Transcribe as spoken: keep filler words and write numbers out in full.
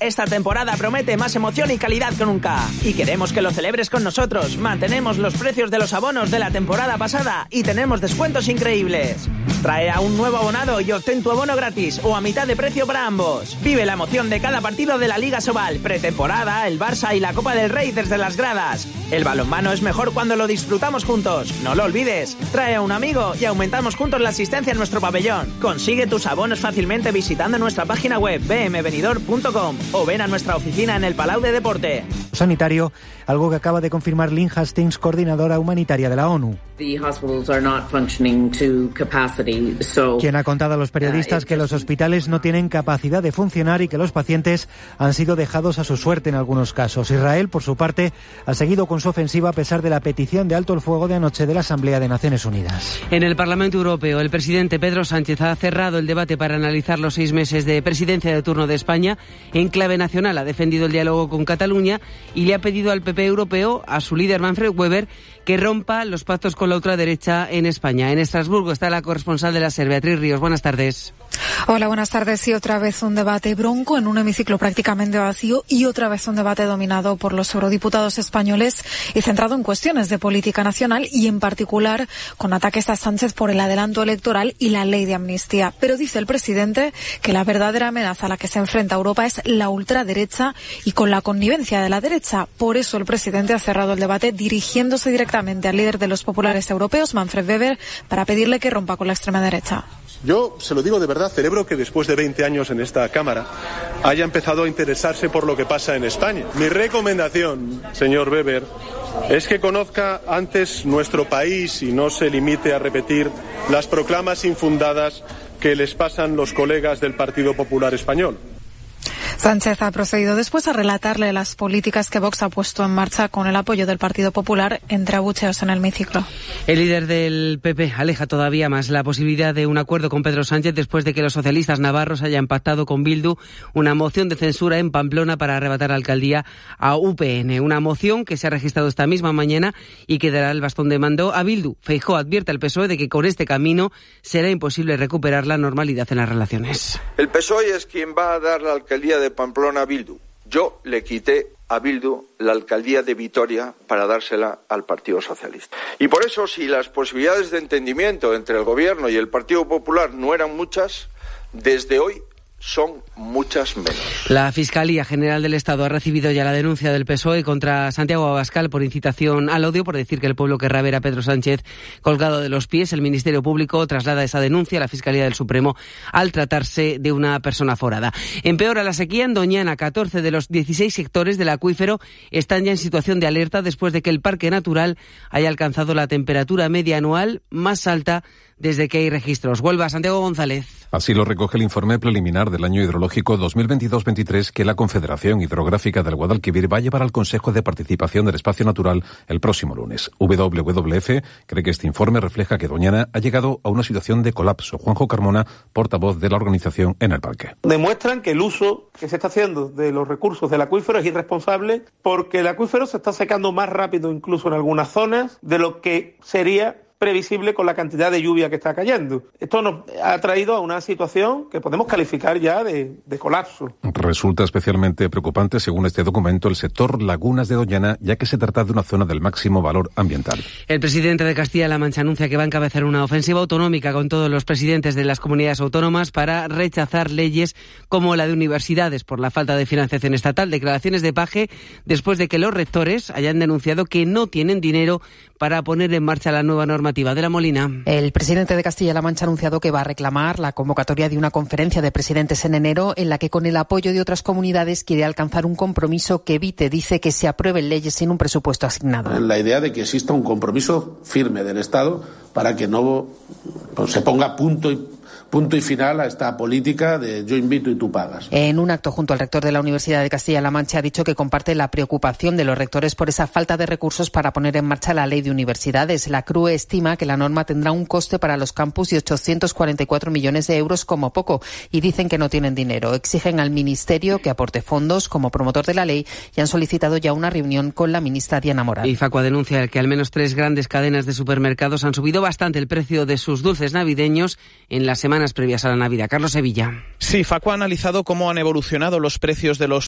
esta temporada promete más emoción y calidad que nunca. Y queremos que lo celebres con nosotros. Mantenemos los precios de los abonos de la temporada pasada y tenemos descuentos increíbles. Trae a un nuevo abonado y obtén tu abono gratis o a mitad de precio para ambos. Vive la emoción de cada partido de la Liga Sobal, pretemporada, el Barça y la Copa del Rey desde las gradas. El balonmano es mejor cuando lo disfrutamos juntos. No lo olvides. Trae a un amigo y aumentamos juntos la asistencia en nuestro pabellón. Consigue tus abonos fácilmente visitando nuestra página web b m benidorm punto com o ven a nuestra oficina en el Palau de Deporte. Sanitario, algo que acaba de confirmar Lynn Hastings, coordinadora humanitaria de la ONU. Quien ha contado a los periodistas que los hospitales no tienen capacidad de funcionar y que los pacientes han sido dejados a su suerte en algunos casos. Israel, por su parte, ha seguido con su ofensiva a pesar de la petición de alto el fuego de anoche de la Asamblea de Naciones Unidas. En el Parlamento Europeo, el presidente Pedro Sánchez ha cerrado el debate para analizar los seis meses de presidencia de turno de España. En clave nacional ha defendido el diálogo con Cataluña y le ha pedido al P P europeo, a su líder Manfred Weber, que rompa los pactos con la ultraderecha en España. En Estrasburgo está la corresponsal de la SER, Beatriz Ríos. Buenas tardes. Hola, buenas tardes. Y otra vez un debate bronco en un hemiciclo prácticamente vacío y otra vez un debate dominado por los eurodiputados españoles y centrado en cuestiones de política nacional y en particular con ataques a Sánchez por el adelanto electoral y la ley de amnistía. Pero dice el presidente que la verdadera amenaza a la que se enfrenta Europa es la ultraderecha y con la connivencia de la derecha. Por eso el presidente ha cerrado el debate dirigiéndose directamente al líder de los populares europeos, Manfred Weber, para pedirle que rompa con la extrema derecha. Yo, se lo digo de verdad, celebro que después de veinte años en esta Cámara haya empezado a interesarse por lo que pasa en España. Mi recomendación, señor Weber, es que conozca antes nuestro país y no se limite a repetir las proclamas infundadas que les pasan los colegas del Partido Popular Español. Sánchez ha procedido después a relatarle las políticas que Vox ha puesto en marcha con el apoyo del Partido Popular, entre abucheos en el hemiciclo. El líder del P P aleja todavía más la posibilidad de un acuerdo con Pedro Sánchez después de que los socialistas navarros hayan pactado con Bildu una moción de censura en Pamplona para arrebatar la alcaldía a U P N. Una moción que se ha registrado esta misma mañana y que dará el bastón de mando a Bildu. Feijóo advierte al P S O E de que con este camino será imposible recuperar la normalidad en las relaciones. El P S O E es quien va a dar la alcaldía de Pamplona a Bildu. Yo le quité a Bildu la alcaldía de Vitoria para dársela al Partido Socialista. Y por eso, si las posibilidades de entendimiento entre el Gobierno y el Partido Popular no eran muchas, desde hoy son muchas menos. La Fiscalía General del Estado ha recibido ya la denuncia del P S O E contra Santiago Abascal por incitación al odio, por decir que el pueblo querrá ver a Pedro Sánchez colgado de los pies. El Ministerio Público traslada esa denuncia a la Fiscalía del Supremo al tratarse de una persona forada. Empeora la sequía en Doñana. catorce de los dieciséis sectores del acuífero están ya en situación de alerta después de que el Parque Natural haya alcanzado la temperatura media anual más alta desde que hay registros. Huelva, Santiago González. Así lo recoge el informe preliminar del año hidrológico dos mil veintidós veintitrés que la Confederación Hidrográfica del Guadalquivir va a llevar al Consejo de Participación del Espacio Natural el próximo lunes. W W F cree que este informe refleja que Doñana ha llegado a una situación de colapso. Juanjo Carmona, portavoz de la organización en el parque. Demuestran que el uso que se está haciendo de los recursos del acuífero es irresponsable porque el acuífero se está secando más rápido incluso en algunas zonas de lo que sería previsible con la cantidad de lluvia que está cayendo. Esto nos ha traído a una situación que podemos calificar ya de, de colapso. Resulta especialmente preocupante, según este documento, el sector Lagunas de Doñana, ya que se trata de una zona del máximo valor ambiental. El presidente de Castilla-La Mancha anuncia que va a encabezar una ofensiva autonómica con todos los presidentes de las comunidades autónomas para rechazar leyes como la de universidades por la falta de financiación estatal. Declaraciones de Paje después de que los rectores hayan denunciado que no tienen dinero para poner en marcha la nueva normativa. De la Molina. El presidente de Castilla-La Mancha ha anunciado que va a reclamar la convocatoria de una conferencia de presidentes en enero en la que con el apoyo de otras comunidades quiere alcanzar un compromiso que evite, dice, que se aprueben leyes sin un presupuesto asignado. La idea de que exista un compromiso firme del Estado para que no pues, se ponga punto y punto y final a esta política de yo invito y tú pagas. En un acto junto al rector de la Universidad de Castilla-La Mancha ha dicho que comparte la preocupación de los rectores por esa falta de recursos para poner en marcha la ley de universidades. La C R U E estima que la norma tendrá un coste para los campus de ochocientos cuarenta y cuatro millones de euros como poco y dicen que no tienen dinero. Exigen al Ministerio que aporte fondos como promotor de la ley y han solicitado ya una reunión con la ministra Diana Moral. Y Facua denuncia que al menos tres grandes cadenas de supermercados han subido bastante el precio de sus dulces navideños en las semanas previas a la Navidad. Carlos Sevilla. Sí, Facua ha analizado cómo han evolucionado los precios de los